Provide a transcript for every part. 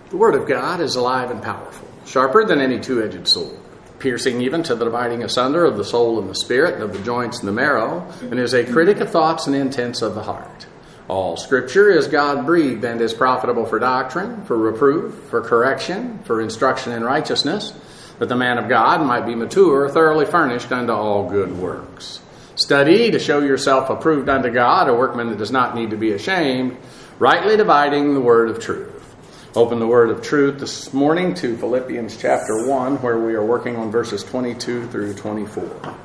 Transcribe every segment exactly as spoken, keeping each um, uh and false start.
The Word of God is alive and powerful, sharper than any two-edged sword, piercing even to the dividing asunder of the soul and the spirit, of the joints and the marrow, and is a critic of thoughts and intents of the heart. All Scripture is God-breathed and is profitable for doctrine, for reproof, for correction, for instruction in righteousness, that the man of God might be mature, thoroughly furnished unto all good works. Study to show yourself approved unto God, a workman that does not need to be ashamed, rightly dividing the word of truth. Open the word of truth this morning to Philippians chapter one, where we are working on verses twenty-two through twenty-four.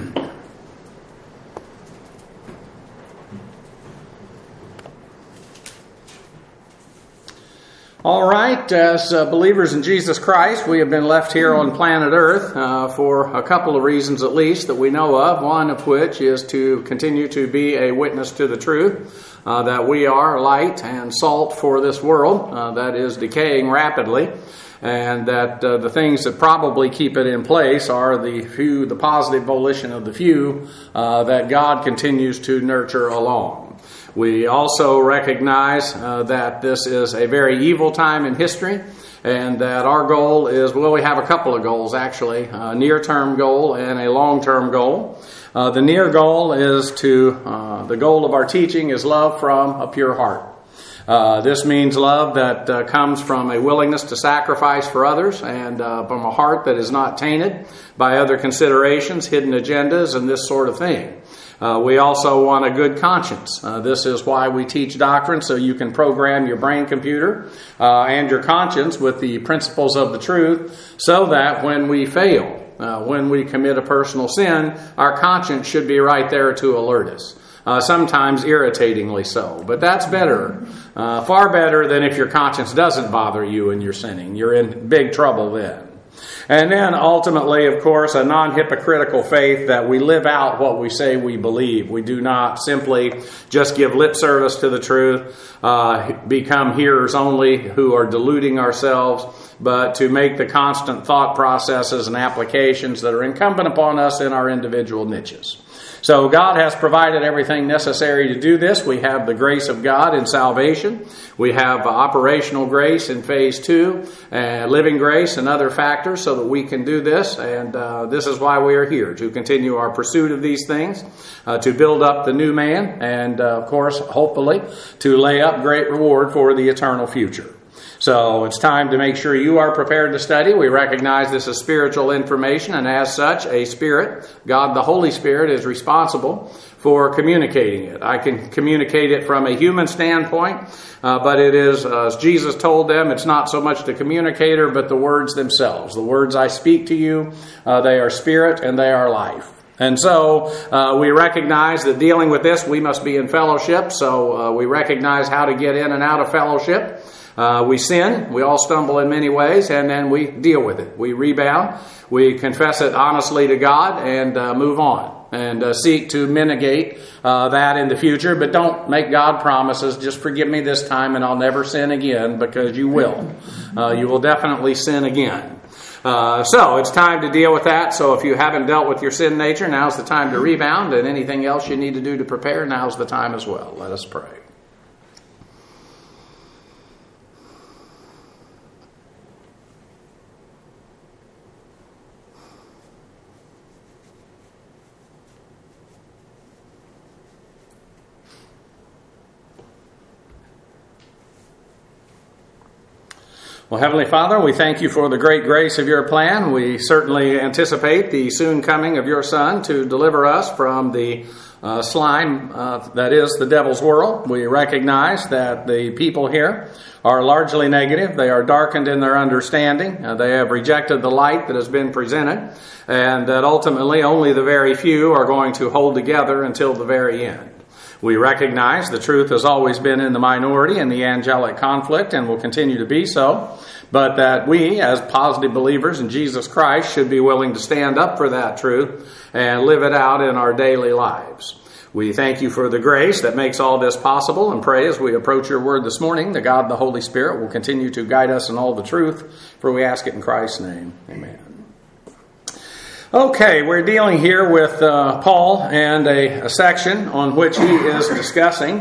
All right, as uh, believers in Jesus Christ, we have been left here on planet Earth uh, for a couple of reasons at least that we know of, one of which is to continue to be a witness to the truth. Uh, that we are light and salt for this world uh, that is decaying rapidly, and that uh, the things that probably keep it in place are the few, the positive volition of the few uh, that God continues to nurture along. We also recognize uh, that this is a very evil time in history, and that our goal is, well, we have a couple of goals actually, a near-term goal and a long-term goal. Uh, the near goal is to, uh, the goal of our teaching is love from a pure heart. Uh, this means love that uh, comes from a willingness to sacrifice for others and uh, from a heart that is not tainted by other considerations, hidden agendas, and this sort of thing. Uh, we also want a good conscience. Uh, this is why we teach doctrine, so you can program your brain computer uh, and your conscience with the principles of the truth, so that when we fail, Uh, when we commit a personal sin, our conscience should be right there to alert us. Uh, sometimes irritatingly so. But that's better. Uh, far better than if your conscience doesn't bother you and you're sinning. You're in big trouble then. And then ultimately, of course, a non-hypocritical faith that we live out what we say we believe. We do not simply just give lip service to the truth, uh, become hearers only who are deluding ourselves, but to make the constant thought processes and applications that are incumbent upon us in our individual niches. So God has provided everything necessary to do this. We have the grace of God in salvation. We have operational grace in phase two, and living grace and other factors so that we can do this. And uh, this is why we are here, to continue our pursuit of these things, uh, to build up the new man, and uh, of course, hopefully, to lay up great reward for the eternal future. So it's time to make sure you are prepared to study. We recognize this is spiritual information, and as such, a spirit, God the Holy Spirit, is responsible for communicating it. I can communicate it from a human standpoint, uh, but it is, uh, as Jesus told them, it's not so much the communicator, but the words themselves. The words I speak to you, uh, they are spirit and they are life. And so uh, we recognize that dealing with this, we must be in fellowship. So uh, we recognize how to get in and out of fellowship. Uh, we sin, we all stumble in many ways, and then we deal with it. We rebound, we confess it honestly to God, and uh, move on. And uh, seek to mitigate uh, that in the future, but don't make God promises, just forgive me this time and I'll never sin again, because you will. Uh, you will definitely sin again. Uh, so it's time to deal with that. So if you haven't dealt with your sin nature, now's the time to rebound, and anything else you need to do to prepare, now's the time as well. Let us pray. Well, Heavenly Father, we thank you for the great grace of your plan. We certainly anticipate the soon coming of your Son to deliver us from the uh, slime uh, that is the devil's world. We recognize that the people here are largely negative. They are darkened in their understanding. Uh, they have rejected the light that has been presented, and that ultimately only the very few are going to hold together until the very end. We recognize the truth has always been in the minority in the angelic conflict and will continue to be so, but that we, as positive believers in Jesus Christ, should be willing to stand up for that truth and live it out in our daily lives. We thank you for the grace that makes all this possible, and pray as we approach your word this morning, that God the Holy Spirit will continue to guide us in all the truth, for we ask it in Christ's name. Amen. Okay, we're dealing here with uh, Paul and a, a section on which he is discussing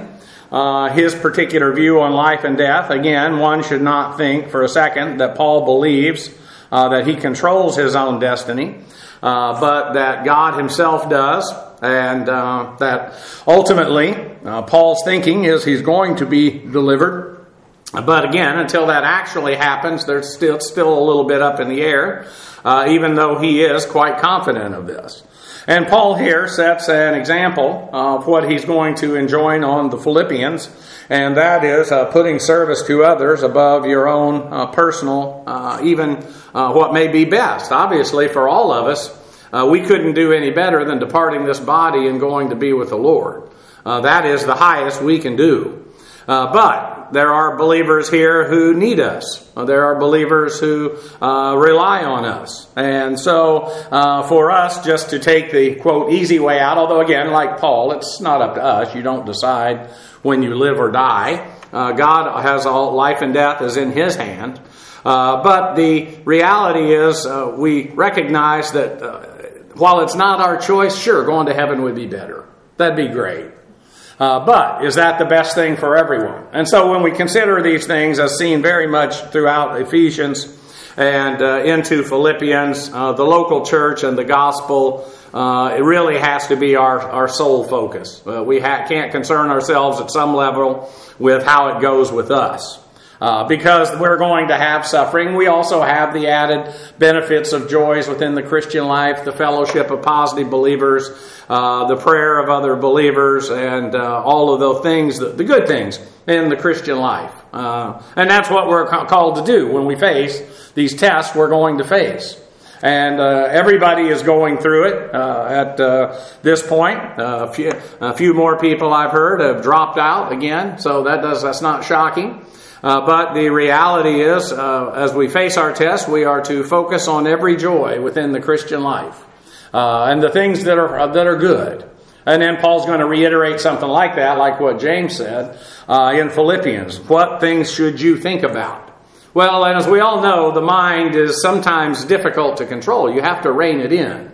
uh, his particular view on life and death. Again, one should not think for a second that Paul believes uh, that he controls his own destiny, uh, but that God himself does, and uh, that ultimately uh, Paul's thinking is he's going to be delivered. But again, until that actually happens, there's still, still a little bit up in the air, uh, even though he is quite confident of this. And Paul here sets an example of what he's going to enjoin on the Philippians, and that is uh, putting service to others above your own uh, personal, uh, even uh, what may be best. Obviously, for all of us, uh, we couldn't do any better than departing this body and going to be with the Lord. Uh, that is the highest we can do. Uh, but there are believers here who need us. There are believers who uh, rely on us. And so uh, for us just to take the, quote, easy way out, although again, like Paul, it's not up to us. You don't decide when you live or die. Uh, God has all, life and death is in his hand. Uh, but the reality is uh, we recognize that uh, while it's not our choice, sure, going to heaven would be better. That'd be great. Uh, but is that the best thing for everyone? And so when we consider these things as seen very much throughout Ephesians and uh, into Philippians, uh, the local church and the gospel, uh, it really has to be our, our sole focus. Uh, we ha- can't concern ourselves at some level with how it goes with us. Uh, because we're going to have suffering. We also have the added benefits of joys within the Christian life, the fellowship of positive believers, uh, the prayer of other believers, and uh, all of the things, the, the good things in the Christian life. Uh, and that's what we're ca- called to do when we face these tests we're going to face. And uh, everybody is going through it uh, at uh, this point. Uh, a, few, a few more people I've heard have dropped out again, so that does that's not shocking. Uh, but the reality is, uh, as we face our test, we are to focus on every joy within the Christian life uh, and the things that are uh, that are good. And then Paul's going to reiterate something like that, like what James said uh, in Philippians. What things should you think about? Well, and as we all know, the mind is sometimes difficult to control. You have to rein it in.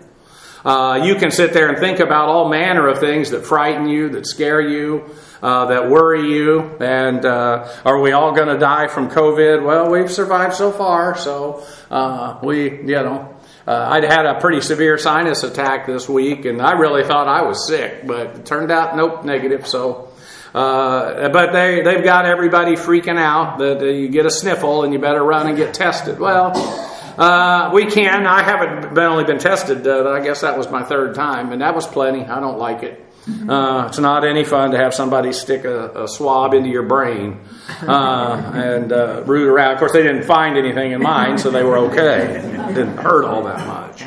Uh, you can sit there and think about all manner of things that frighten you, that scare you, uh, that worry you. And uh, are we all going to die from COVID? Well, we've survived so far, so uh, we, you know, uh, I'd had a pretty severe sinus attack this week, and I really thought I was sick, but it turned out, nope, negative. So, uh, but they they've got everybody freaking out that uh, you get a sniffle and you better run and get tested. Well. Uh, we can. I haven't been only been tested. Uh, I guess that was my third time, and that was plenty. I don't like it. Uh, it's not any fun to have somebody stick a, a swab into your brain uh, and uh, root around. Of course, they didn't find anything in mine, so they were okay. It didn't hurt all that much.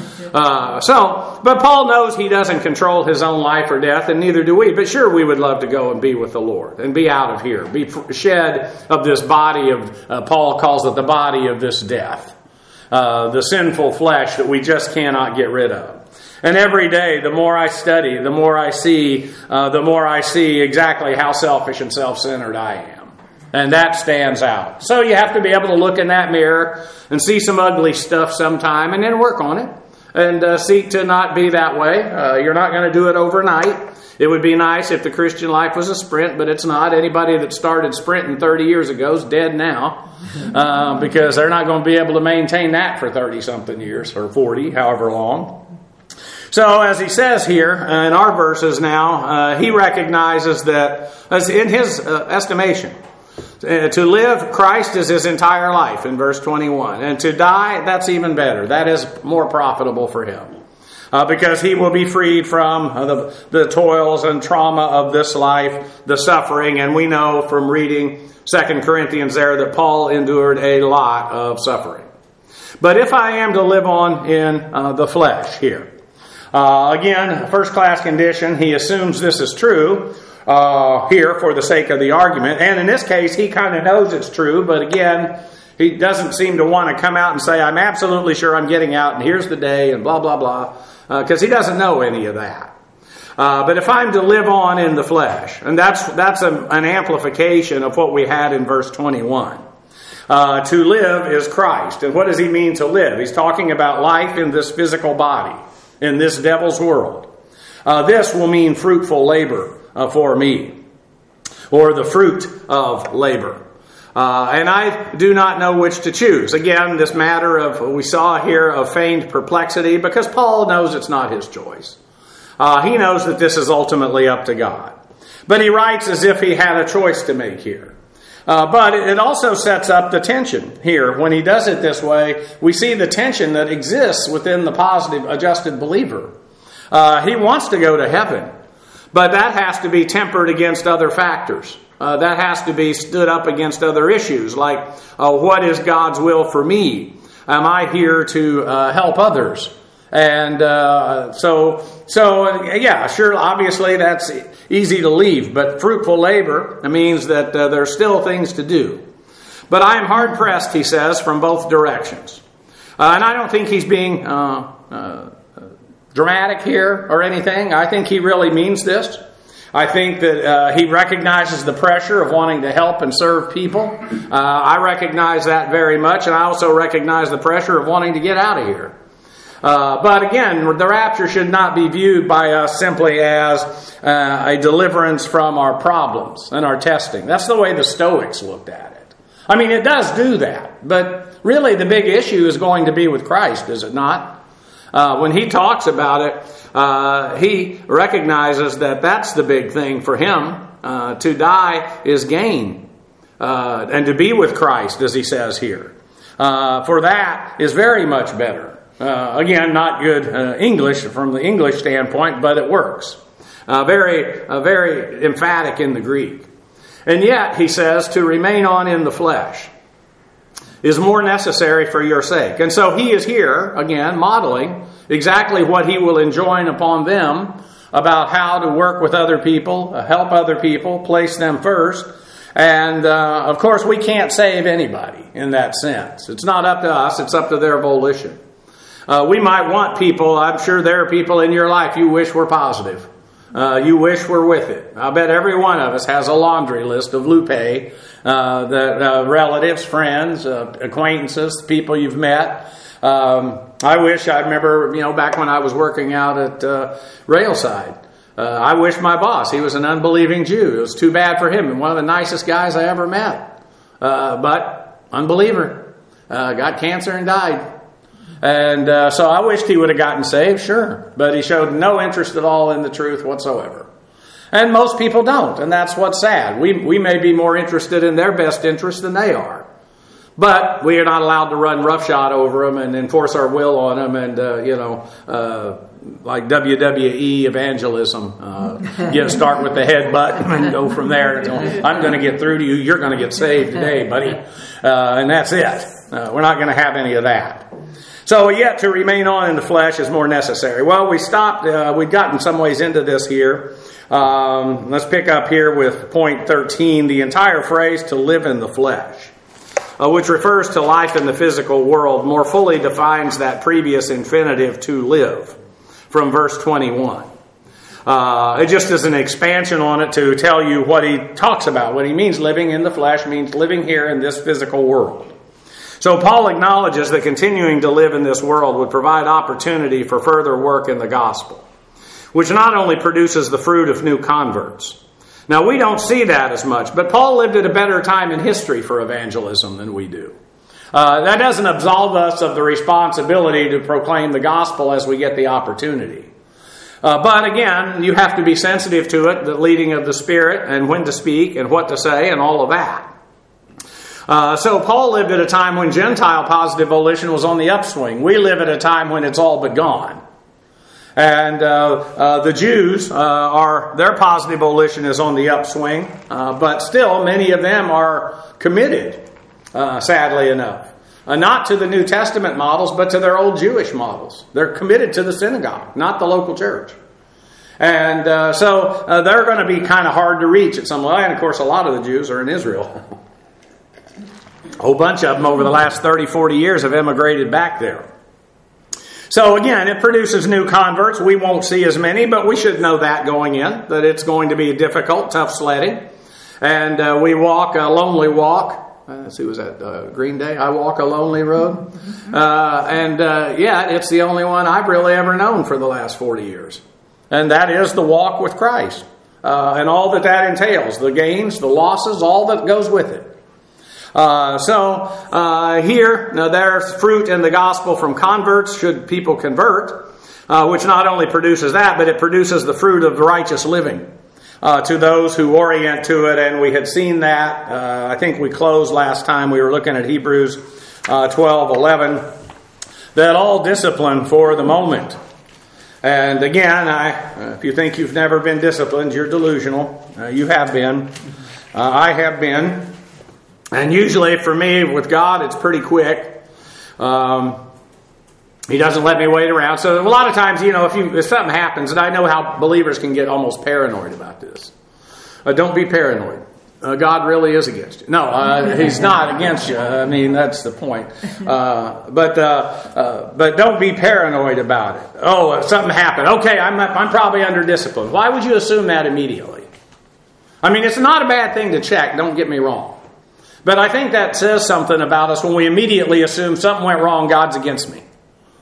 Uh, so, but Paul knows he doesn't control his own life or death, and neither do we. But sure, we would love to go and be with the Lord and be out of here, be shed of this body of, uh, Paul calls it the body of this death. Uh, the sinful flesh that we just cannot get rid of. And every day, the more I study, the more I see, uh, the more I see exactly how selfish and self-centered I am. And that stands out. So you have to be able to look in that mirror and see some ugly stuff sometime and then work on it. And uh, seek to not be that way. Uh, you're not going to do it overnight. It would be nice if the Christian life was a sprint, but it's not. Anybody that started sprinting thirty years ago is dead now uh, because they're not going to be able to maintain that for thirty-something years or forty, however long. So as he says here in our verses now, uh, he recognizes that as in his uh, estimation, uh, to live, Christ is his entire life in verse twenty-one. And to die, that's even better. That is more profitable for him. Uh, because he will be freed from uh, the, the toils and trauma of this life, the suffering. And we know from reading Second Corinthians there that Paul endured a lot of suffering. But if I am to live on in uh, the flesh here, uh, again, first class condition, he assumes this is true uh, here for the sake of the argument. And in this case, he kind of knows it's true, but again, he doesn't seem to want to come out and say, I'm absolutely sure I'm getting out, and here's the day, and blah, blah, blah. Because uh, he doesn't know any of that. Uh, but if I'm to live on in the flesh, and that's that's a, an amplification of what we had in verse twenty-one. Uh, to live is Christ. And what does he mean to live? He's talking about life in this physical body, in this devil's world. Uh, this will mean fruitful labor uh, for me. or the fruit of labor. Uh, and I do not know which to choose. Again, this matter of, we saw here, of feigned perplexity, because Paul knows it's not his choice. Uh, he knows that this is ultimately up to God. But he writes as if he had a choice to make here. Uh, but it also sets up the tension here. When he does it this way, we see the tension that exists within the positive, adjusted believer. Uh, he wants to go to heaven, but that has to be tempered against other factors. Uh, that has to be stood up against other issues, like uh, what is God's will for me? Am I here to uh, help others? And uh, so, so uh, yeah, sure, obviously that's easy to leave, but fruitful labor means that uh, there's still things to do. But I am hard pressed, he says, from both directions. Uh, and I don't think he's being uh, uh, dramatic here or anything. I think he really means this. I think that uh, he recognizes the pressure of wanting to help and serve people. Uh, I recognize that very much, and I also recognize the pressure of wanting to get out of here. Uh, but again, the rapture should not be viewed by us simply as uh, a deliverance from our problems and our testing. That's the way the Stoics looked at it. I mean, it does do that, but really the big issue is going to be with Christ, is it not? Uh, when he talks about it, uh, he recognizes that that's the big thing for him. Uh, to die is gain, uh, and to be with Christ, as he says here. Uh, for that is very much better. Uh, again, not good uh, English from the English standpoint, but it works. Uh, very, uh, very emphatic in the Greek. And yet, he says, to remain on in the flesh is more necessary for your sake. And so he is here, again, modeling exactly what he will enjoin upon them about how to work with other people, help other people, place them first. And, uh, of course, we can't save anybody in that sense. It's not up to us. It's up to their volition. Uh, we might want people, I'm sure there are people in your life you wish were positive. Uh, you wish were with it. I bet every one of us has a laundry list of Lupe, uh, the uh, relatives, friends, uh, acquaintances, people you've met. Um, I wish, I remember, you know, back when I was working out at uh, Railside, uh, I wish my boss, he was an unbelieving Jew. It was too bad for him, and one of the nicest guys I ever met. Uh, but, unbeliever, uh, got cancer and died. And uh, so I wished he would have gotten saved, sure. But he showed no interest at all in the truth whatsoever. And most people don't, and that's what's sad. We we may be more interested in their best interest than they are. But we are not allowed to run roughshod over them and enforce our will on them and, uh, you know, uh, like W W E evangelism. Uh, get start with the head button and go from there. I'm going to get through to you. You're going to get saved today, buddy. Uh, and that's it. Uh, we're not going to have any of that. So yet to remain on in the flesh is more necessary. Well, we stopped, uh, we've gotten some ways into this here. Um, let's pick up here with point thirteen, the entire phrase to live in the flesh, uh, which refers to life in the physical world, more fully defines that previous infinitive to live from verse twenty-one. Uh, it just is an expansion on it to tell you what he talks about. What he means living in the flesh means living here in this physical world. So Paul acknowledges that continuing to live in this world would provide opportunity for further work in the gospel, which not only produces the fruit of new converts. Now, we don't see that as much, but Paul lived at a better time in history for evangelism than we do. Uh, that doesn't absolve us of the responsibility to proclaim the gospel as we get the opportunity. Uh, but again, you have to be sensitive to it, the leading of the Spirit, and when to speak and what to say and all of that. Uh, so Paul lived at a time when Gentile positive volition was on the upswing. We live at a time when it's all but gone. And uh, uh, the Jews, uh, are their positive volition is on the upswing, uh, but still many of them are committed, uh, sadly enough. Uh, not to the New Testament models, but to their old Jewish models. They're committed to the synagogue, not the local church. And uh, so uh, they're going to be kind of hard to reach at some level. And of course, a lot of the Jews are in Israel. A whole bunch of them over the last thirty, forty years have emigrated back there. So again, it produces new converts. We won't see as many, but we should know that going in, that it's going to be difficult, tough sledding. And uh, we walk a lonely walk. Uh, let's see, was that uh, Green Day? I walk a lonely road. Uh, and uh, yeah, it's the only one I've really ever known for the last forty years. And that is the walk with Christ. uh, and all that that entails, the gains, the losses, all that goes with it. Uh, so uh, here, now there's fruit in the gospel from converts, should people convert, uh, which not only produces that, but it produces the fruit of righteous living uh, to those who orient to it. And we had seen that. Uh, I think we closed last time. We were looking at Hebrews uh, twelve eleven. That all discipline for the moment. And again, I, uh, if you think you've never been disciplined, you're delusional. Uh, you have been. Uh, I have been. And usually for me, with God, it's pretty quick. Um, he doesn't let me wait around. So a lot of times, you know, if, you, if something happens, and I know how believers can get almost paranoid about this. Uh, don't be paranoid. Uh, God really is against you. No, uh, He's not against you. I mean, that's the point. Uh, but uh, uh, but don't be paranoid about it. Oh, uh, something happened. Okay, I'm I'm probably under discipline. Why would you assume that immediately? I mean, it's not a bad thing to check. Don't get me wrong. But I think that says something about us when we immediately assume something went wrong, God's against me.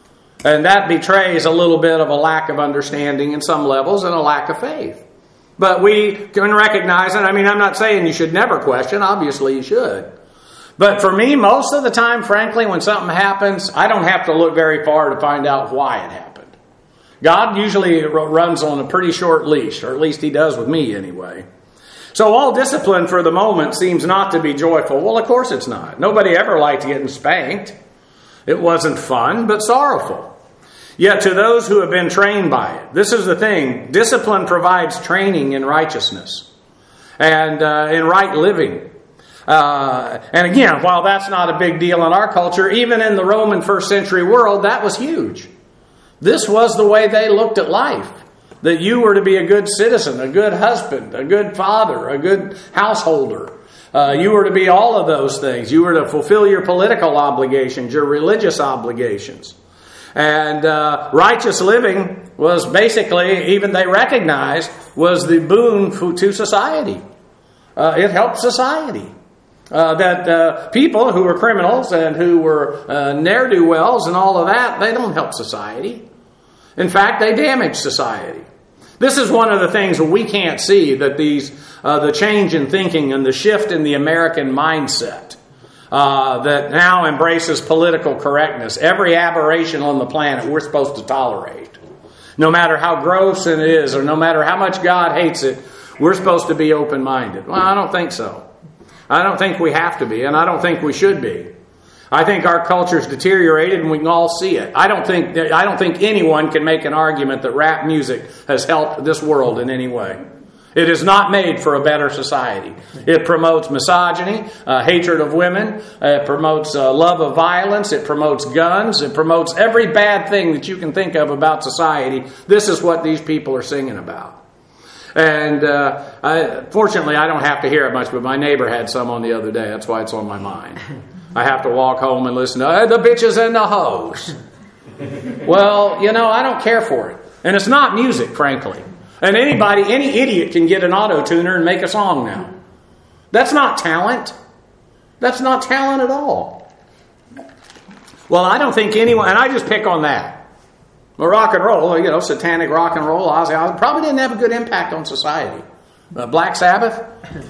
And that betrays a little bit of a lack of understanding in some levels and a lack of faith. But we can recognize it. I mean, I'm not saying you should never question. Obviously, you should. But for me, most of the time, frankly, when something happens, I don't have to look very far to find out why it happened. God usually runs on a pretty short leash, or at least He does with me anyway. So all discipline for the moment seems not to be joyful. Well, of course it's not. Nobody ever liked getting spanked. It wasn't fun, but sorrowful. Yet to those who have been trained by it, this is the thing. Discipline provides training in righteousness and uh, in right living. Uh, and again, while that's not a big deal in our culture, even in the Roman first century world, that was huge. This was the way they looked at life. That you were to be a good citizen, a good husband, a good father, a good householder. Uh, you were to be all of those things. You were to fulfill your political obligations, your religious obligations. And uh, righteous living was basically, even they recognized, was the boon to society. Uh, it helped society. Uh, that uh, people who were criminals and who were uh, ne'er-do-wells and all of that, they don't help society. In fact, they damage society. This is one of the things that we can't see, that these uh, the change in thinking and the shift in the American mindset uh, that now embraces political correctness. Every aberration on the planet we're supposed to tolerate. No matter how gross it is or no matter how much God hates it, we're supposed to be open-minded. Well, I don't think so. I don't think we have to be, and I don't think we should be. I think our culture's deteriorated, and we can all see it. I don't think I don't think anyone can make an argument that rap music has helped this world in any way. It is not made for a better society. It promotes misogyny, uh, hatred of women. Uh, it promotes uh, love of violence. It promotes guns. It promotes every bad thing that you can think of about society. This is what these people are singing about. And uh, I, fortunately, I don't have to hear it much, but my neighbor had some on the other day. That's why it's on my mind. I have to walk home and listen to uh, the bitches and the hoes. Well, you know, I don't care for it. And it's not music, frankly. And anybody, any idiot can get an auto-tuner and make a song now. That's not talent. That's not talent at all. Well, I don't think anyone, and I just pick on that. Well, rock and roll, you know, satanic rock and roll, Ozzy Osbourne, probably didn't have a good impact on society. Uh, Black Sabbath.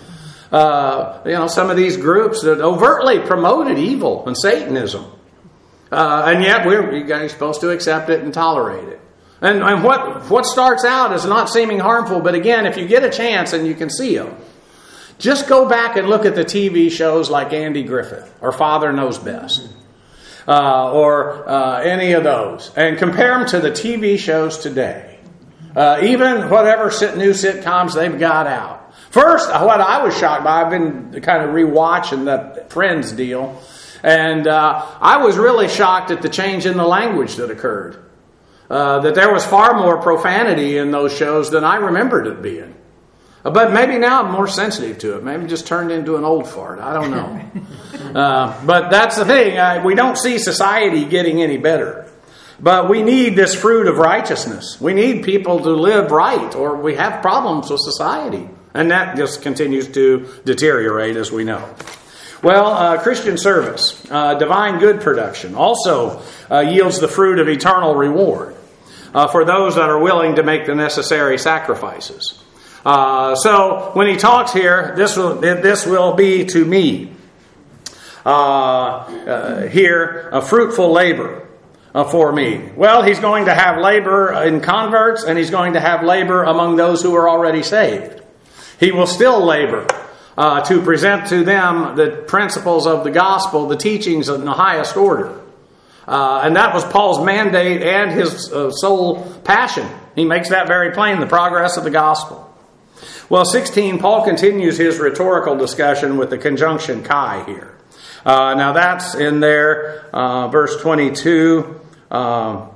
Uh, you know, some of these groups that overtly promoted evil and Satanism. Uh, and yet we're you guys are supposed to accept it and tolerate it. And, and what, what starts out as not seeming harmful, but again, if you get a chance and you can see them, just go back and look at the T V shows like Andy Griffith or Father Knows Best. Uh, or uh, any of those. And compare them to the T V shows today. Uh, even whatever sit, new sitcoms they've got out. First, what I was shocked by, I've been kind of rewatching the Friends deal, and uh, I was really shocked at the change in the language that occurred. Uh, that there was far more profanity in those shows than I remembered it being. Uh, but maybe now I'm more sensitive to it. Maybe just turned into an old fart. I don't know. uh, but that's the thing. Uh, we don't see society getting any better. But we need this fruit of righteousness. We need people to live right, or we have problems with society. And that just continues to deteriorate, as we know. Well, uh, Christian service, uh, divine good production, also uh, yields the fruit of eternal reward uh, for those that are willing to make the necessary sacrifices. Uh, so when he talks here, this will this will be to me uh, uh, here a fruitful labor uh, for me. Well, he's going to have labor in converts, and he's going to have labor among those who are already saved. He will still labor uh, to present to them the principles of the gospel, the teachings in the highest order. Uh, and that was Paul's mandate and his uh, sole passion. He makes that very plain, the progress of the gospel. Well, sixteen, Paul continues his rhetorical discussion with the conjunction kai here. Uh, now that's in there, uh, verse twenty-two. Uh,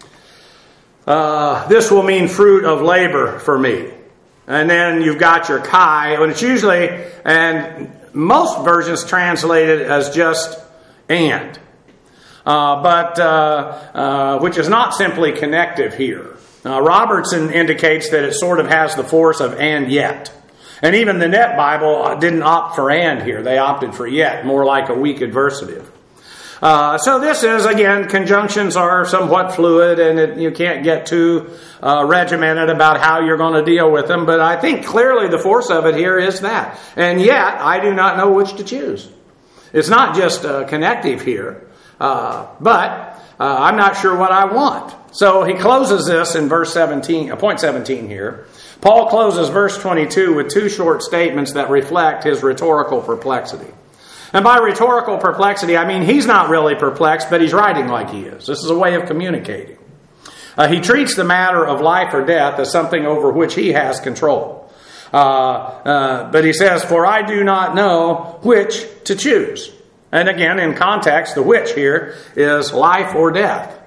uh, this will mean fruit of labor for me. And then you've got your kai, and it's usually, and most versions translate it as just and. Uh, but, uh, uh, which is not simply connective here. Uh, Robertson indicates that it sort of has the force of and yet. And even the Net Bible didn't opt for and here. They opted for yet, more like a weak adversative. Uh, so this is, again, conjunctions are somewhat fluid, and it, you can't get too uh, regimented about how you're going to deal with them. But I think clearly the force of it here is that. And yet, I do not know which to choose. It's not just uh, connective here. Uh, but uh, I'm not sure what I want. So he closes this in verse seventeen, uh, point seventeen here. Paul closes verse twenty-two with two short statements that reflect his rhetorical perplexity. And by rhetorical perplexity, I mean he's not really perplexed, but he's writing like he is. This is a way of communicating. Uh, he treats the matter of life or death as something over which he has control. Uh, uh, but he says, "For I do not know which to choose." And again, in context, the which here is life or death,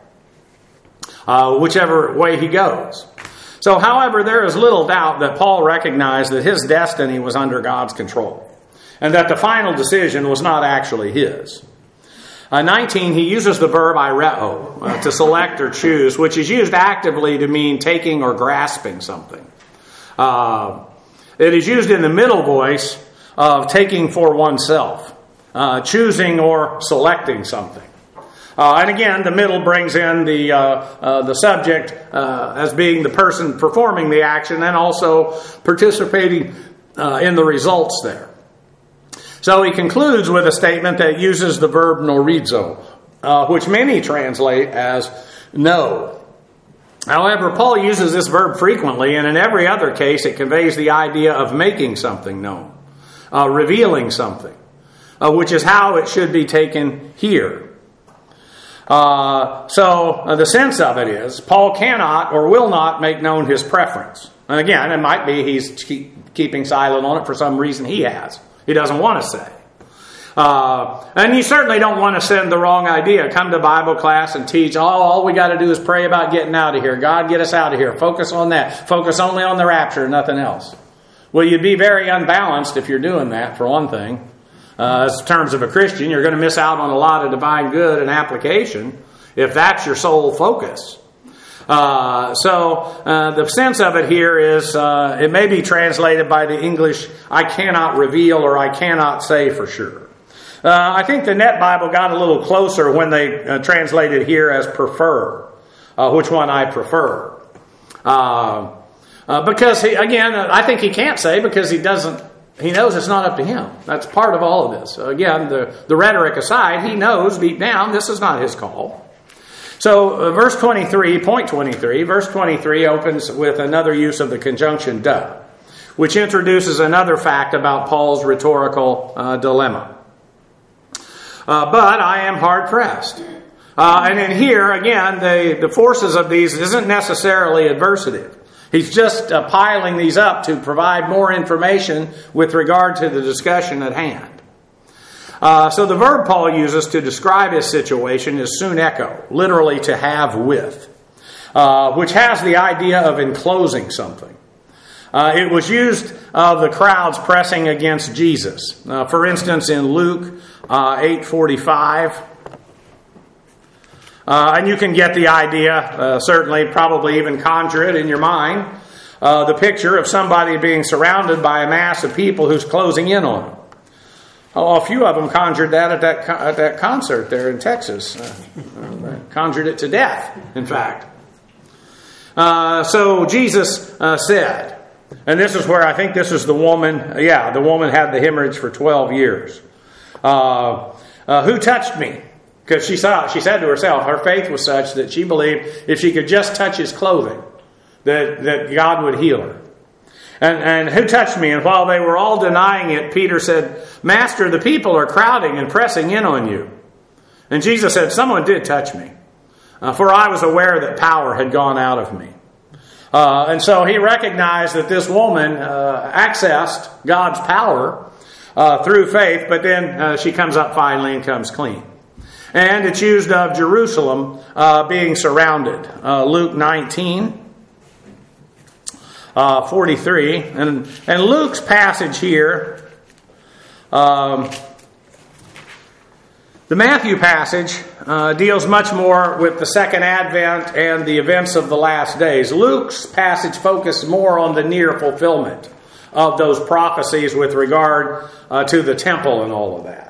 uh, whichever way he goes. So, however, there is little doubt that Paul recognized that his destiny was under God's control, and that the final decision was not actually his. Uh, nineteen, he uses the verb aireo, uh, to select or choose, which is used actively to mean taking or grasping something. Uh, it is used in the middle voice of taking for oneself. Uh, choosing or selecting something. Uh, and again, the middle brings in the uh, uh, the subject uh, as being the person performing the action and also participating uh, in the results there. So he concludes with a statement that uses the verb norizo, uh, which many translate as know. However, Paul uses this verb frequently, and in every other case it conveys the idea of making something known, uh, revealing something. Uh, which is how it should be taken here. Uh, so uh, the sense of it is, Paul cannot or will not make known his preference. And again, it might be he's keep, keeping silent on it for some reason he has. He doesn't want to say. Uh, and you certainly don't want to send the wrong idea. Come to Bible class and teach, oh, all we got to do is pray about getting out of here. God, get us out of here. Focus on that. Focus only on the rapture and nothing else. Well, you'd be very unbalanced if you're doing that, for one thing. Uh, as terms of a Christian, you're going to miss out on a lot of divine good and application if that's your sole focus. Uh, so uh, the sense of it here is uh, it may be translated by the English, I cannot reveal or I cannot say for sure. Uh, I think the Net Bible got a little closer when they uh, translated here as prefer, uh, which one I prefer. Uh, uh, because, he, again, I think he can't say because he doesn't. He knows it's not up to him. That's part of all of this. Again, the, the rhetoric aside, he knows deep down this is not his call. So uh, verse twenty-three, point twenty-three, verse twenty-three opens with another use of the conjunction da, which introduces another fact about Paul's rhetorical uh, dilemma. Uh, but I am hard pressed. Uh, and in here, again, the, the forces of these isn't necessarily adversative. He's just uh, piling these up to provide more information with regard to the discussion at hand. Uh, so the verb Paul uses to describe his situation is suneko, literally to have with, uh, which has the idea of enclosing something. Uh, it was used of the crowds pressing against Jesus. Uh, for instance, in Luke uh, eight forty-five. Uh, and you can get the idea, uh, certainly, probably even conjure it in your mind, uh, the picture of somebody being surrounded by a mass of people who's closing in on them. Oh, a few of them conjured that at that at that concert there in Texas. Uh, conjured it to death, in fact. Uh, so Jesus uh, said, And this is where I think this is the woman, yeah, the woman had the hemorrhage for twelve years. Uh, uh, who touched me? Because she saw, she said to herself, her faith was such that she believed if she could just touch his clothing, that, that God would heal her. And, and who touched me? And while they were all denying it, Peter said, Master, the people are crowding and pressing in on you. And Jesus said, someone did touch me, uh, for I was aware that power had gone out of me. Uh, and so he recognized that this woman uh, accessed God's power uh, through faith, but then uh, she comes up finally and comes clean. And it's used of Jerusalem uh, being surrounded. Uh, Luke nineteen, uh, forty-three. And, and Luke's passage here, um, the Matthew passage uh, deals much more with the second advent and the events of the last days. Luke's passage focused more on the near fulfillment of those prophecies with regard uh, to the temple and all of that.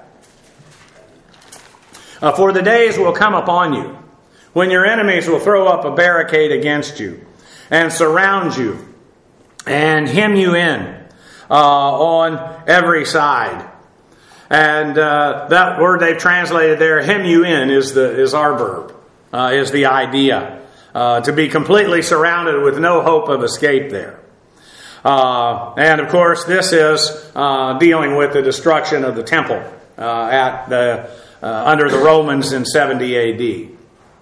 Uh, for the days will come upon you when your enemies will throw up a barricade against you and surround you and hem you in uh, on every side. And uh, that word they've translated there, hem you in, is the is our verb, uh, is the idea. Uh, to be completely surrounded with no hope of escape there. Uh, and of course, this is uh, dealing with the destruction of the temple uh, at the uh, under the Romans in seventy A D.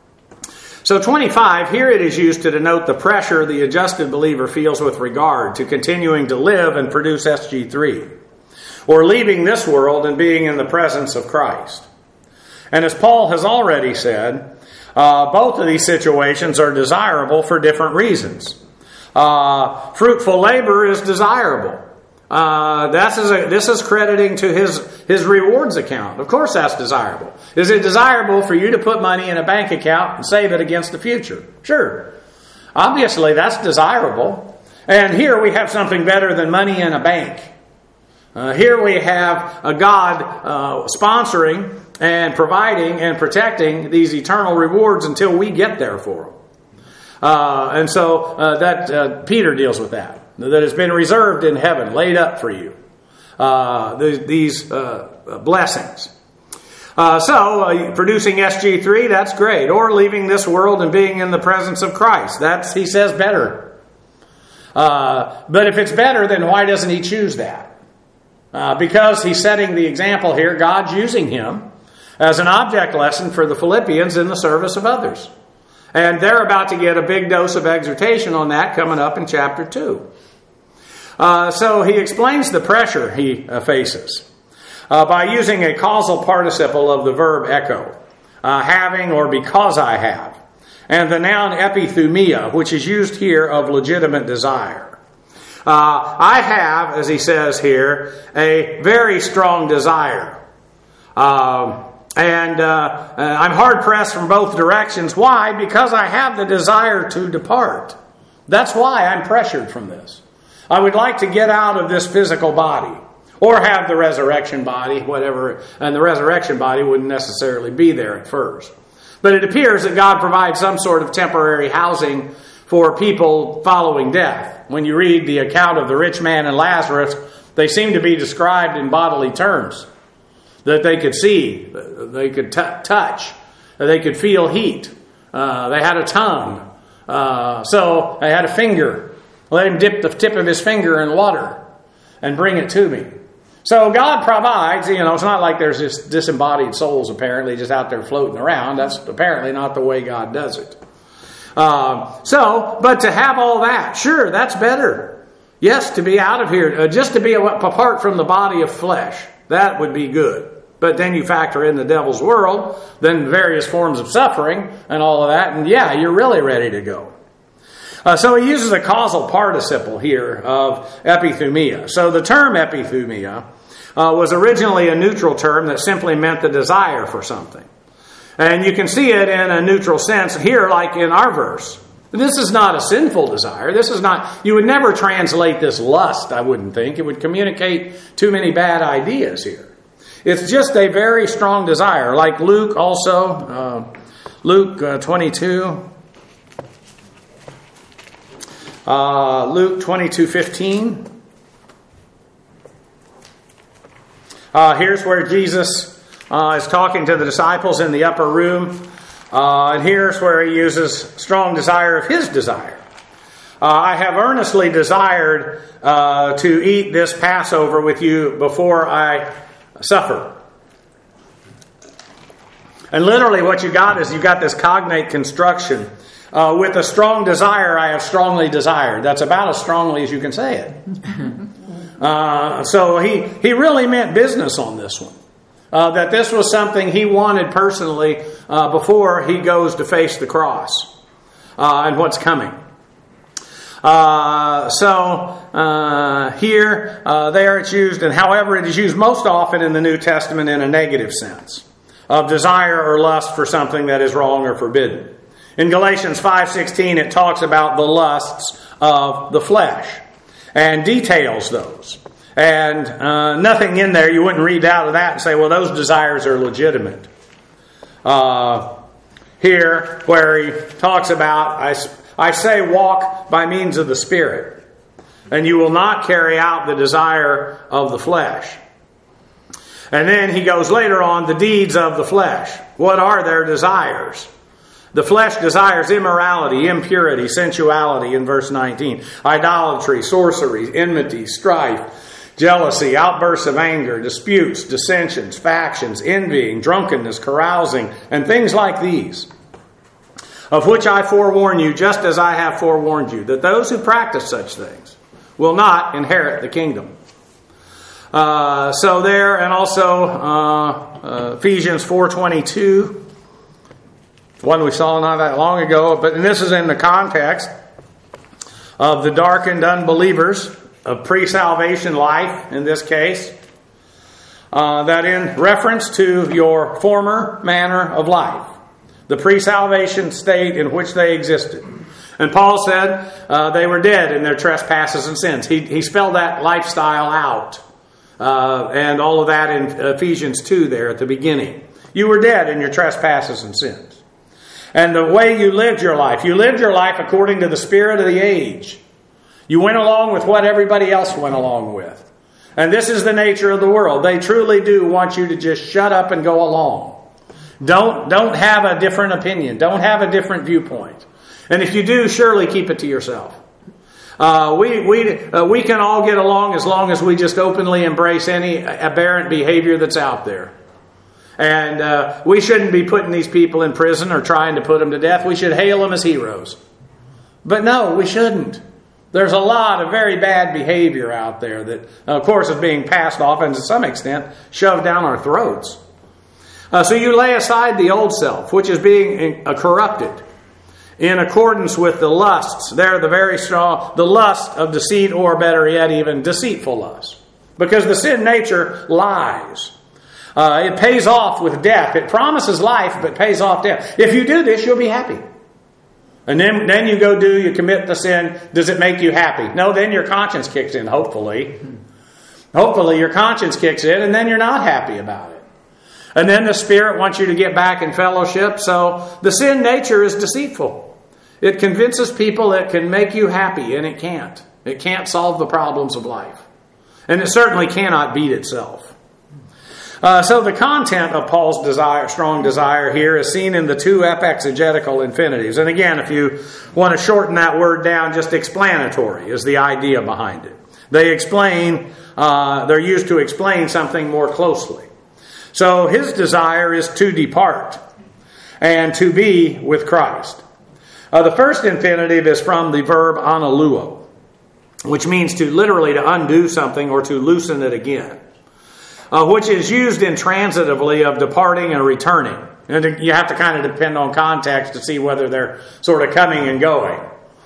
So twenty-five, here it is used to denote the pressure the adjusted believer feels with regard to continuing to live and produce S G three, or leaving this world and being in the presence of Christ. And as Paul has already said, uh, both of these situations are desirable for different reasons. Uh, fruitful labor is desirable. Uh, this is a, this is crediting to his his rewards account. Of course, that's desirable. Is it desirable for you to put money in a bank account and save it against the future? Sure. Obviously, that's desirable. And here we have something better than money in a bank. Uh, here we have a God uh, sponsoring and providing and protecting these eternal rewards until we get there for them. Uh, and so uh, that uh, Peter deals with that. That has been reserved in heaven, laid up for you. Uh, the, these uh, blessings. Uh, so, uh, producing S G three, that's great. Or leaving this world and being in the presence of Christ. That's, he says, better. Uh, but if it's better, then why doesn't he choose that? Uh, because he's setting the example here. God's using him as an object lesson for the Philippians in the service of others. And they're about to get a big dose of exhortation on that coming up in chapter two. Uh, so he explains the pressure he uh, faces uh, by using a causal participle of the verb echo, uh, having or because I have, and the noun epithumia, which is used here of legitimate desire. Uh, I have, as he says here, a very strong desire. Um, and uh, I'm hard-pressed from both directions. Why? Because I have the desire to depart. That's why I'm pressured from this. I would like to get out of this physical body, or have the resurrection body, whatever, and the resurrection body wouldn't necessarily be there at first. But it appears that God provides some sort of temporary housing for people following death. When you read the account of the rich man and Lazarus, they seem to be described in bodily terms. That they could see, they could t- touch, they could feel heat. Uh, they had a tongue. Uh, so they had a finger. Let him dip the tip of his finger in water and bring it to me. So God provides, you know, it's not like there's just disembodied souls apparently just out there floating around. That's apparently not the way God does it. Uh, so, but to have all that, sure, that's better. Yes, to be out of here, uh, just to be apart from the body of flesh, that would be good. But then you factor in the devil's world, then various forms of suffering and all of that, and yeah, you're really ready to go. Uh, so he uses a causal participle here of epithumia. So the term epithumia uh, was originally a neutral term that simply meant the desire for something. And you can see it in a neutral sense here, like in our verse. This is not a sinful desire. This is not, you would never translate this lust, I wouldn't think. It would communicate too many bad ideas here. It's just a very strong desire, like Luke also, uh, Luke uh, twenty-two. Uh, Luke twenty-two fifteen. Uh, here's where Jesus uh, is talking to the disciples in the upper room. Uh, and here's where he uses strong desire of his desire. Uh, I have earnestly desired uh, to eat this Passover with you before I suffer. And literally what you got is you got this cognate construction. Uh, with a strong desire, I have strongly desired. That's about as strongly as you can say it. uh, so he, he really meant business on this one. Uh, that this was something he wanted personally uh, before he goes to face the cross uh, and what's coming. Uh, so uh, here, uh, there it's used, and however it is used most often in the New Testament in a negative sense of desire or lust for something that is wrong or forbidden. In Galatians five sixteen, it talks about the lusts of the flesh and details those. And uh, nothing in there, you wouldn't read out of that and say, well, those desires are legitimate. Uh, here, where he talks about, I I say walk by means of the Spirit, and you will not carry out the desire of the flesh. And then he goes later on, the deeds of the flesh. What are their desires? The flesh desires immorality, impurity, sensuality in verse nineteen. Idolatry, sorcery, enmity, strife, jealousy, outbursts of anger, disputes, dissensions, factions, envying, drunkenness, carousing, and things like these. Of which I forewarn you, just as I have forewarned you, that those who practice such things will not inherit the kingdom. Uh, so there, and also uh, uh, Ephesians four twenty-two, one we saw not that long ago, but and this is in the context of the darkened unbelievers of pre-salvation life, in this case, uh, that in reference to your former manner of life, the pre-salvation state in which they existed. And Paul said uh, they were dead in their trespasses and sins. He, he spelled that lifestyle out. Uh, and all of that in Ephesians two there at the beginning. You were dead in your trespasses and sins. And the way you lived your life, you lived your life according to the spirit of the age. You went along with what everybody else went along with. And this is the nature of the world. They truly do want you to just shut up and go along. Don't, don't have a different opinion. Don't have a different viewpoint. And if you do, surely keep it to yourself. Uh, we we uh, we can all get along as long as we just openly embrace any aberrant behavior that's out there. And uh, we shouldn't be putting these people in prison or trying to put them to death. We should hail them as heroes. But no, we shouldn't. There's a lot of very bad behavior out there that, of course, is being passed off and to some extent shoved down our throats. Uh, so you lay aside the old self, which is being uh, corrupted in accordance with the lusts. They're the very strong, the lust of deceit, or better yet, even deceitful lust. Because the sin nature lies. Uh, it pays off with death. It promises life, but pays off death. If you do this, you'll be happy. And then, then you go do, you commit the sin. Does it make you happy? No, then your conscience kicks in, hopefully. Hopefully your conscience kicks in, and then you're not happy about it. And then the Spirit wants you to get back in fellowship. So the sin nature is deceitful. It convinces people it can make you happy, and it can't. It can't solve the problems of life. And it certainly cannot beat itself. Uh, so the content of Paul's desire, strong desire here is seen in the two epexegetical infinitives. And again, if you want to shorten that word down, just explanatory is the idea behind it. They explain, uh, they're used to explain something more closely. So his desire is to depart and to be with Christ. Uh, the first infinitive is from the verb analuo, which means to literally to undo something or to loosen it again, uh, which is used intransitively of departing and returning. And you have to kind of depend on context to see whether they're sort of coming and going.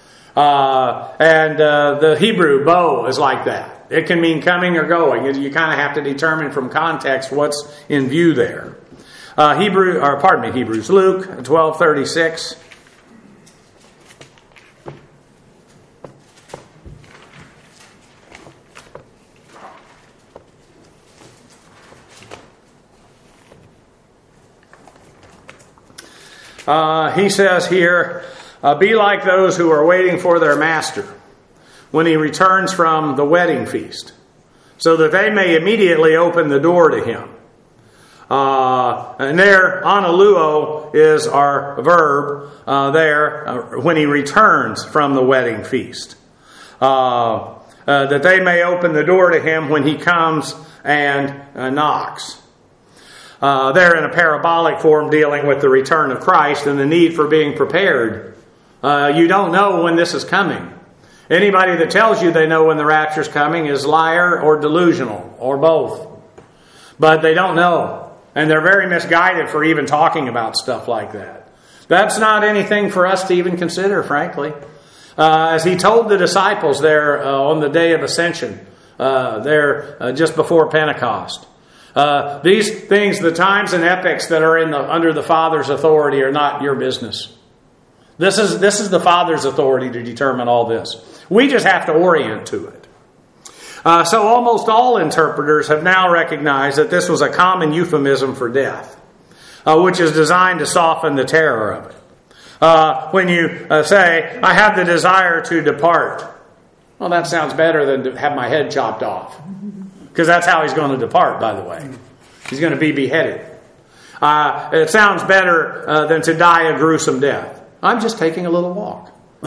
Uh, and uh, the Hebrew bo is like that. It can mean coming or going. You kind of have to determine from context what's in view there. Uh, Hebrew, or pardon me, Hebrews, Luke twelve thirty-six. Uh, he says here, uh, be like those who are waiting for their master, when he returns from the wedding feast, so that they may immediately open the door to him. Uh, and there, analuo is our verb uh, there, uh, when he returns from the wedding feast. Uh, uh, that they may open the door to him when he comes and uh, knocks. Uh, they're in a parabolic form dealing with the return of Christ and the need for being prepared. Uh, you don't know when this is coming. Anybody that tells you they know when the rapture is coming is liar or delusional, or both. But they don't know. And they're very misguided for even talking about stuff like that. That's not anything for us to even consider, frankly. Uh, as he told the disciples there uh, on the day of ascension, uh, there uh, just before Pentecost. Uh, these things, the times and epochs that are in the under the Father's authority are not your business. This is this is the Father's authority to determine all this. We just have to orient to it. Uh, so almost all interpreters have now recognized that this was a common euphemism for death, uh, which is designed to soften the terror of it. Uh, when you uh, say, I have the desire to depart. Well, that sounds better than to have my head chopped off. Because that's how he's going to depart, by the way. He's going to be beheaded. Uh, it sounds better uh, than to die a gruesome death. I'm just taking a little walk.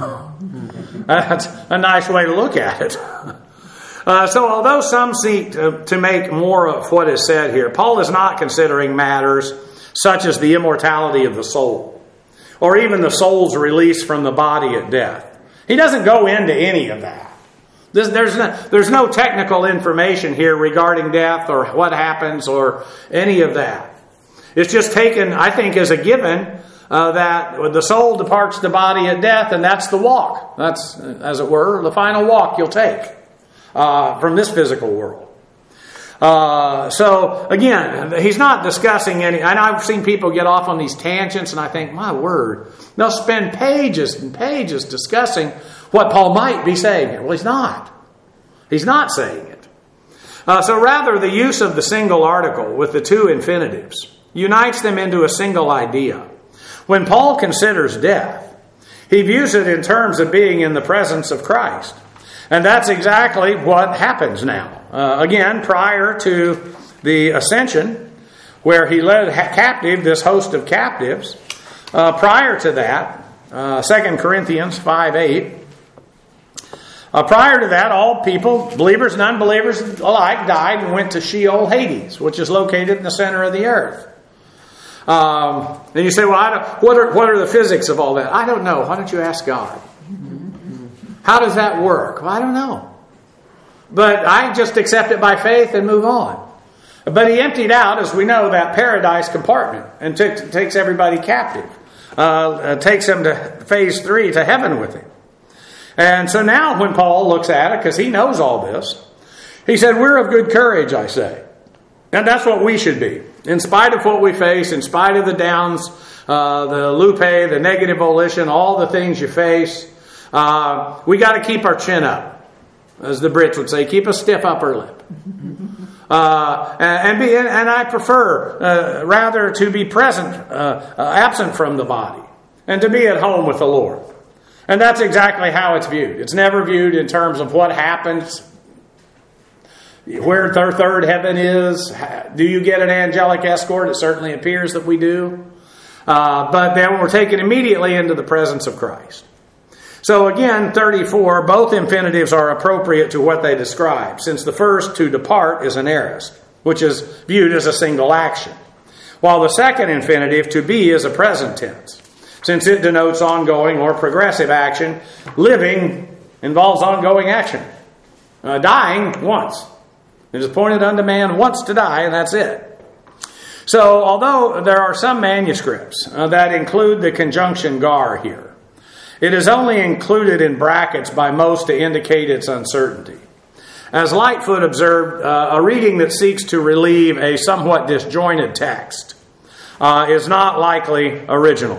That's a nice way to look at it. Uh, so although some seek to, to make more of what is said here, Paul is not considering matters such as the immortality of the soul, or even the soul's release from the body at death. He doesn't go into any of that. This, there's, no, there's no technical information here regarding death or what happens or any of that. It's just taken, I think, as a given uh, that the soul departs the body at death, and that's the walk. That's, as it were, the final walk you'll take uh, from this physical world. Uh, so, again, he's not discussing any... And I've seen people get off on these tangents, and I think, my word, they'll spend pages and pages discussing what Paul might be saying here. Well, he's not. He's not saying it. Uh, so rather, the use of the single article with the two infinitives unites them into a single idea. When Paul considers death, he views it in terms of being in the presence of Christ. And that's exactly what happens now. Uh, again, prior to the ascension, where he led captive this host of captives, uh, prior to that, uh, Second Corinthians five eight, uh, prior to that, all people, believers and unbelievers alike, died and went to Sheol, Hades, which is located in the center of the earth. Um, and you say, well, I don't, what are what are the physics of all that? I don't know. Why don't you ask God? How does that work? Well, I don't know. But I just accept it by faith and move on. But he emptied out, as we know, that paradise compartment and t- takes everybody captive. Uh, takes them to phase three, to heaven with him. And so now when Paul looks at it, because he knows all this, he said, we're of good courage, I say. And that's what we should be. In spite of what we face, in spite of the downs, uh, the lupe, the negative volition, all the things you face, uh, we got to keep our chin up. As the Brits would say, keep a stiff upper lip. Uh, and, be, and I prefer uh, rather to be present, uh, uh, absent from the body, and to be at home with the Lord. And that's exactly how it's viewed. It's never viewed in terms of what happens, where their third heaven is. Do you get an angelic escort? It certainly appears that we do. Uh, but then we're taken immediately into the presence of Christ. So again, thirty-four, both infinitives are appropriate to what they describe, since the first, to depart, is an aorist, which is viewed as a single action, while the second infinitive, to be, is a present tense, since it denotes ongoing or progressive action. Living involves ongoing action. Uh, dying, once. It is appointed unto man once to die, and that's it. So, although there are some manuscripts uh, that include the conjunction gar here, it is only included in brackets by most to indicate its uncertainty. As Lightfoot observed, uh, a reading that seeks to relieve a somewhat disjointed text uh, is not likely original.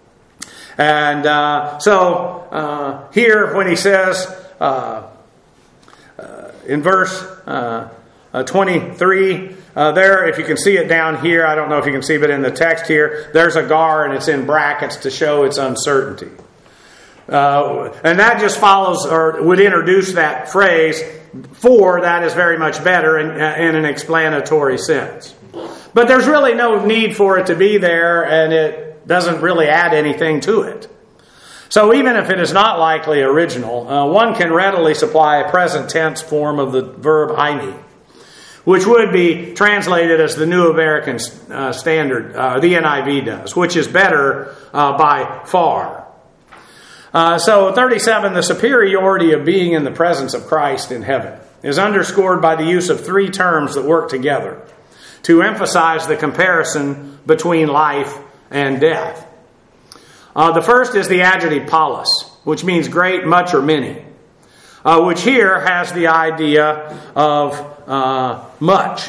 And uh, so uh, here when he says uh, uh, in verse uh, uh, twenty-three, uh, there, if you can see it down here, I don't know if you can see, but in the text here, there's a gar and it's in brackets to show its uncertainty. Uh, and that just follows or would introduce that phrase, for that is very much better in, in an explanatory sense. But there's really no need for it to be there, and it doesn't really add anything to it. So even if it is not likely original, uh, one can readily supply a present tense form of the verb eimi, which would be translated as the New American uh, Standard, uh, the N I V does, which is better uh, by far. Uh, so thirty-seven, the superiority of being in the presence of Christ in heaven is underscored by the use of three terms that work together to emphasize the comparison between life and death. Uh, the first is the adjective paulus, which means great, much, or many, uh, which here has the idea of uh, much.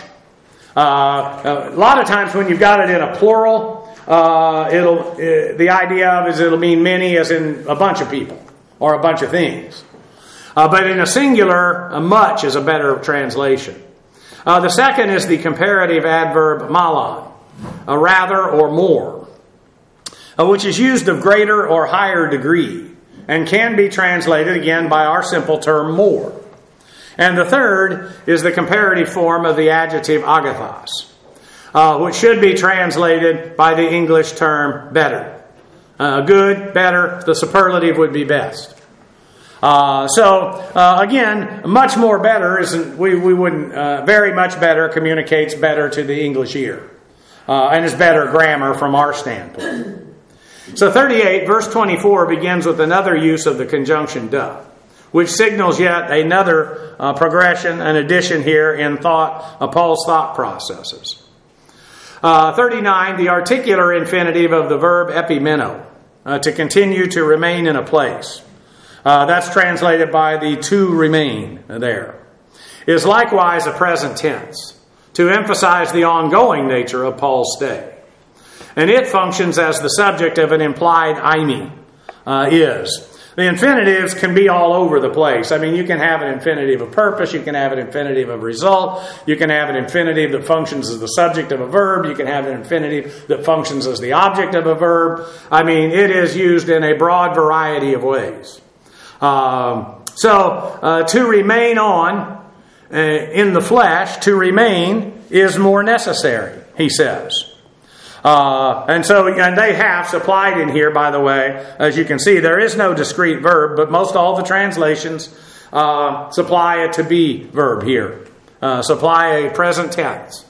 Uh, a lot of times when you've got it in a plural, Uh, it'll uh, the idea of is it'll mean many as in a bunch of people or a bunch of things. Uh, but in a singular, a much is a better translation. Uh, the second is the comparative adverb malon, a rather or more, uh, which is used of greater or higher degree and can be translated again by our simple term more. And the third is the comparative form of the adjective agathos, Uh, which should be translated by the English term better. Uh, good, better, the superlative would be best. Uh, so, uh, again, much more better isn't, we, we wouldn't, uh, very much better communicates better to the English ear. Uh, and is better grammar from our standpoint. So thirty-eight, verse twenty-four begins with another use of the conjunction "the," which signals yet another uh, progression, an addition here in thought, uh, Paul's thought processes. Uh, thirty-nine, the articular infinitive of the verb epimeno, uh, to continue to remain in a place. Uh, that's translated by the to remain there. Is likewise a present tense, to emphasize the ongoing nature of Paul's stay. And it functions as the subject of an implied eimi uh, is. The infinitives can be all over the place. I mean, you can have an infinitive of purpose. You can have an infinitive of result. You can have an infinitive that functions as the subject of a verb. You can have an infinitive that functions as the object of a verb. I mean, it is used in a broad variety of ways. Um, so, uh, to remain on uh, in the flesh, to remain is more necessary, he says. Uh, and so, and they have supplied in here, by the way, as you can see, there is no discrete verb, but most all the translations uh, supply a to be verb here, uh, supply a present tense.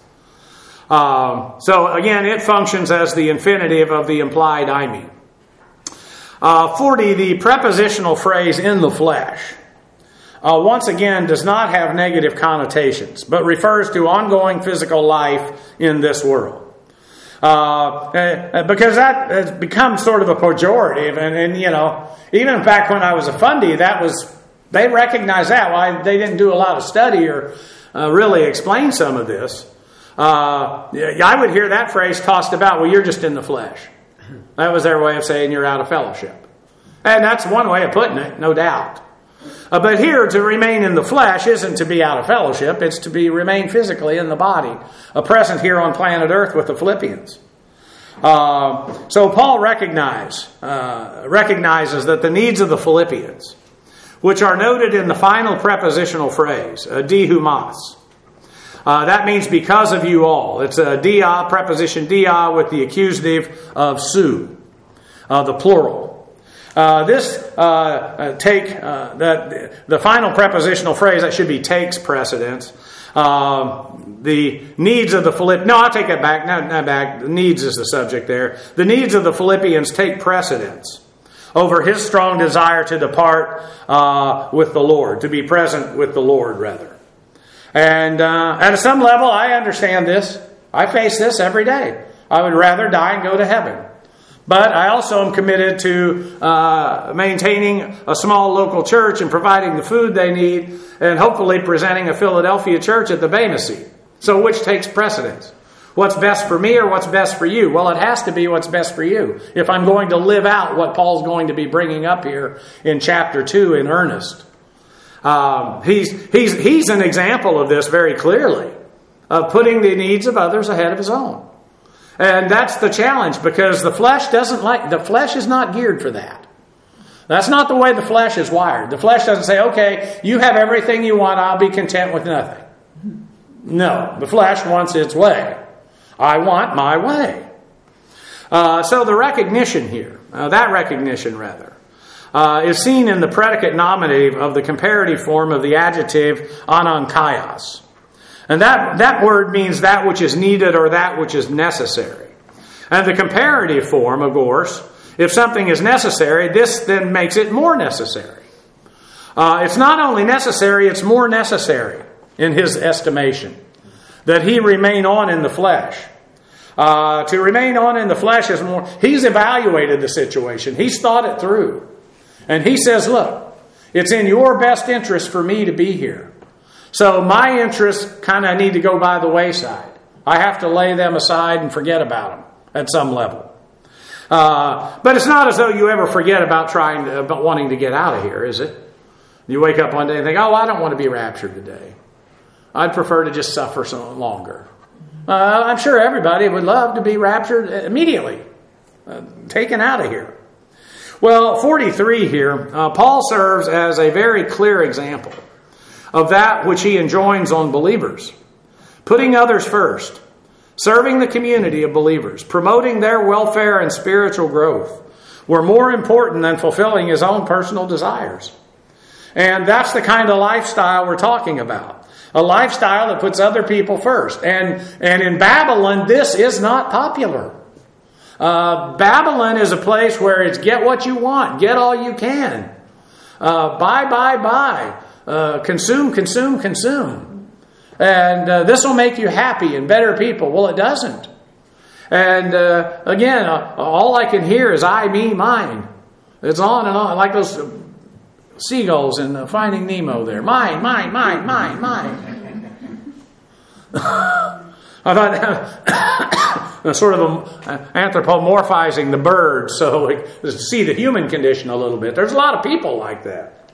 Um, so again, it functions as the infinitive of the implied eimi. Uh, forty, the prepositional phrase "in the flesh," uh, once again does not have negative connotations, but refers to ongoing physical life in this world. Uh, because that has become sort of a pejorative, and, and you know, even back when I was a fundie, that was, they recognized that. Why they didn't do a lot of study or uh, really explain some of this. Uh, I would hear that phrase tossed about, well, you're just in the flesh. That was their way of saying you're out of fellowship. And that's one way of putting it, no doubt. Uh, but here, to remain in the flesh isn't to be out of fellowship. It's to be remain physically in the body, uh, present here on planet Earth with the Philippians. Uh, so Paul recognize, uh, recognizes that the needs of the Philippians, which are noted in the final prepositional phrase, uh, dihumos, uh, that means because of you all. It's a dia, preposition dia, with the accusative of su, uh, the plural. Uh, this uh, uh, take uh, that the final prepositional phrase that should be takes precedence. Uh, the needs of the Philippians. No, I'll take it back. No, no, back. The needs is the subject there. The needs of the Philippians take precedence over his strong desire to depart uh, with the Lord, to be present with the Lord, rather. And uh, at some level, I understand this. I face this every day. I would rather die and go to heaven. But I also am committed to uh, maintaining a small local church and providing the food they need, and hopefully presenting a Philadelphia church at the Bema Seat. So which takes precedence? What's best for me or what's best for you? Well, it has to be what's best for you if I'm going to live out what Paul's going to be bringing up here in chapter two in earnest. Um, he's, he's, he's an example of this very clearly, of putting the needs of others ahead of his own. And that's the challenge, because the flesh doesn't like, the flesh is not geared for that. That's not the way the flesh is wired. The flesh doesn't say, okay, you have everything you want, I'll be content with nothing. No, the flesh wants its way. I want my way. Uh, so the recognition here, uh, that recognition rather, uh, is seen in the predicate nominative of the comparative form of the adjective anankaios. And that, that word means that which is needed or that which is necessary. And the comparative form, of course, if something is necessary, this then makes it more necessary. Uh, it's not only necessary, it's more necessary in his estimation that he remain on in the flesh. Uh, to remain on in the flesh is more... He's evaluated the situation. He's thought it through. And he says, look, it's in your best interest for me to be here. So my interests kind of need to go by the wayside. I have to lay them aside and forget about them at some level. Uh, but it's not as though you ever forget about trying to, about wanting to get out of here, is it? You wake up one day and think, oh, I don't want to be raptured today. I'd prefer to just suffer some longer. Uh, I'm sure everybody would love to be raptured immediately, uh, taken out of here. Well, forty-three here, uh, Paul serves as a very clear example of that which he enjoins on believers. Putting others first, serving the community of believers, promoting their welfare and spiritual growth were more important than fulfilling his own personal desires. And that's the kind of lifestyle we're talking about. A lifestyle that puts other people first. And, and in Babylon, this is not popular. Uh, Babylon is a place where it's get what you want, get all you can. Uh, buy, buy, buy. Uh, consume, consume, consume. And uh, this will make you happy and better people. Well, it doesn't. And uh, again, uh, all I can hear is I, me, mine. It's on and on, like those seagulls in uh, Finding Nemo there. Mine, mine, mine, mine, mine. I thought uh, sort of anthropomorphizing the bird so we see the human condition a little bit. There's a lot of people like that.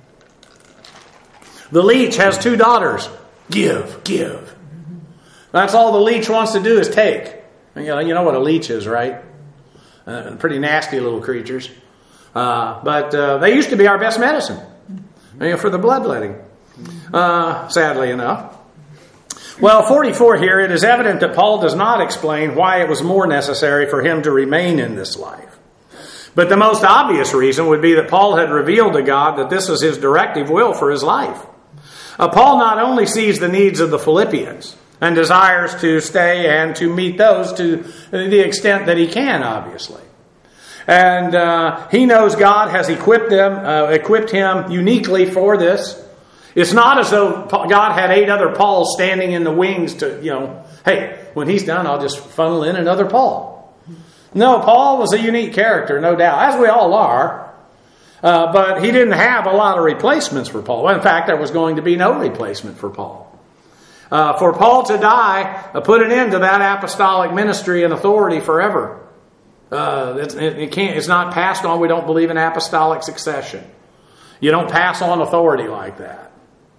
The leech has two daughters. Give, give. That's all the leech wants to do is take. You know, you know what a leech is, right? Uh, pretty nasty little creatures. Uh, but uh, they used to be our best medicine, you know, for the bloodletting, uh, sadly enough. Well, forty-four here, it is evident that Paul does not explain why it was more necessary for him to remain in this life. But the most obvious reason would be that Paul had revealed to God that this is his directive will for his life. Uh, Paul not only sees the needs of the Philippians and desires to stay and to meet those to the extent that he can, obviously. And uh, he knows God has equipped them, uh, equipped him uniquely for this. It's not as though God had eight other Pauls standing in the wings to, you know, hey, when he's done, I'll just funnel in another Paul. No, Paul was a unique character, no doubt, as we all are. Uh, but he didn't have a lot of replacements for Paul. Well, in fact, there was going to be no replacement for Paul. Uh, for Paul to die uh, put an end to that apostolic ministry and authority forever. Uh, it, it can't, it's not passed on. We don't believe in apostolic succession. You don't pass on authority like that.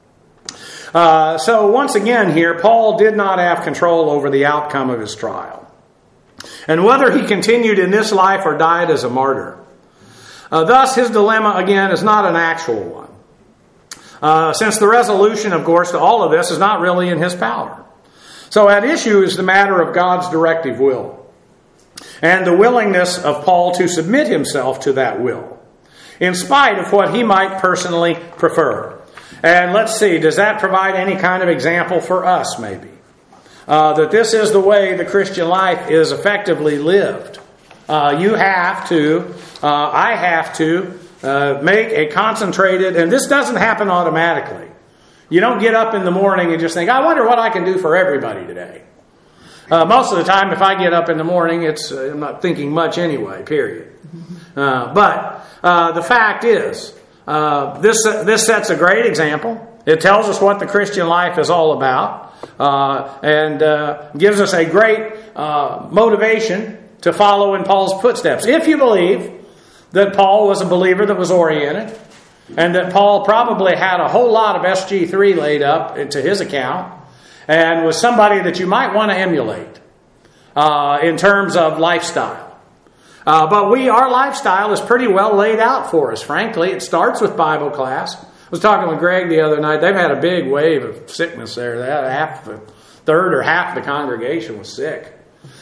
Uh, so once again here, Paul did not have control over the outcome of his trial. And whether he continued in this life or died as a martyr. Uh, thus, his dilemma, again, is not an actual one. Uh, since the resolution, of course, to all of this is not really in his power. So at issue is the matter of God's directive will. And the willingness of Paul to submit himself to that will. In spite of what he might personally prefer. And let's see, does that provide any kind of example for us, maybe? Uh, that this is the way the Christian life is effectively lived. Uh, you have to, uh, I have to, uh, make a concentrated, and this doesn't happen automatically. You don't get up in the morning and just think, I wonder what I can do for everybody today. Uh, most of the time, if I get up in the morning, it's uh, I'm not thinking much anyway, period. Uh, but uh, the fact is, uh, this, uh, this sets a great example. It tells us what the Christian life is all about, uh, and uh, gives us a great uh, motivation to follow in Paul's footsteps. If you believe that Paul was a believer that was oriented, and that Paul probably had a whole lot of S G three laid up into his account, and was somebody that you might want to emulate uh, in terms of lifestyle. Uh, but we, our lifestyle is pretty well laid out for us, frankly. It starts with Bible class. I was talking with Greg the other night. They've had a big wave of sickness there. They had half the third or half the congregation was sick.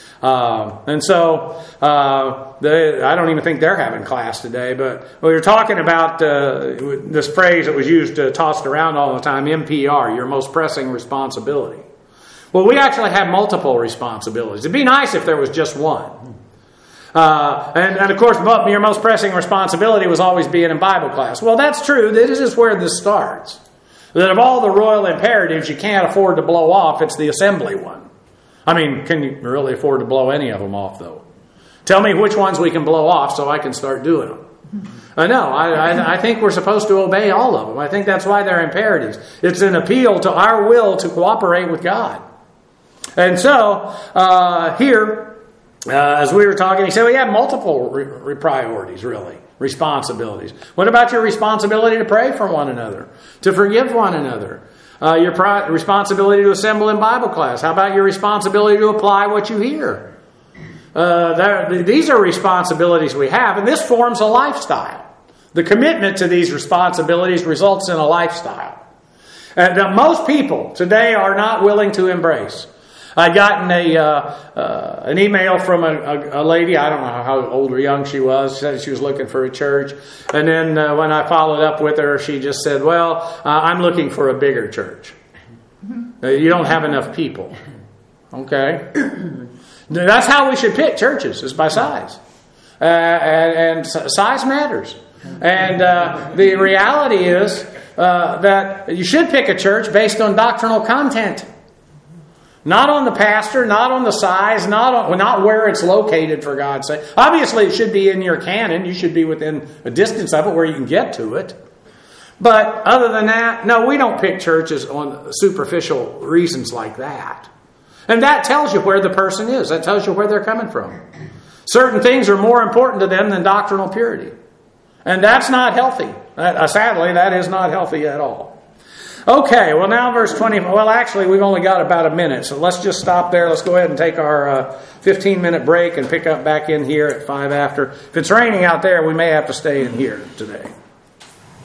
Uh, and so, uh, they, I don't even think they're having class today, but we were talking about, uh, this phrase that was used, uh, tossed around all the time, M P R, your most pressing responsibility. Well, we actually have multiple responsibilities. It'd be nice if there was just one. Uh, and, and of course, your most pressing responsibility was always being in Bible class. Well, that's true. This is where this starts. That of all the royal imperatives you can't afford to blow off, it's the assembly one. I mean, can you really afford to blow any of them off, though? Tell me which ones we can blow off so I can start doing them. I know. I, I, I think we're supposed to obey all of them. I think that's why they're imperatives. It's an appeal to our will to cooperate with God. And so, uh, here, uh, as we were talking, he said we have multiple re- re- priorities, really. Responsibilities. What about your responsibility to pray for one another? To forgive one another? Uh, your pri- responsibility to assemble in Bible class. How about your responsibility to apply what you hear? Uh, there, these are responsibilities we have, and this forms a lifestyle. The commitment to these responsibilities results in a lifestyle. And uh, most people today are not willing to embrace. I'd gotten a uh, uh, an email from a, a, a lady. I don't know how old or young she was. She said she was looking for a church. And then uh, when I followed up with her, she just said, well, uh, I'm looking for a bigger church. Uh, you don't have enough people. Okay. That's how we should pick churches, is by size. Uh, and, and size matters. And uh, the reality is uh, that you should pick a church based on doctrinal content. Not on the pastor, not on the size, not on, not where it's located, for God's sake. Obviously, it should be in your canon. You should be within a distance of it where you can get to it. But other than that, no, we don't pick churches on superficial reasons like that. And that tells you where the person is. That tells you where they're coming from. Certain things are more important to them than doctrinal purity. And that's not healthy. Uh, sadly, that is not healthy at all. Okay, well now verse twenty. Well, actually, we've only got about a minute, so let's just stop there. Let's go ahead and take our uh, fifteen-minute break and pick up back in here at five after. If it's raining out there, we may have to stay in here today.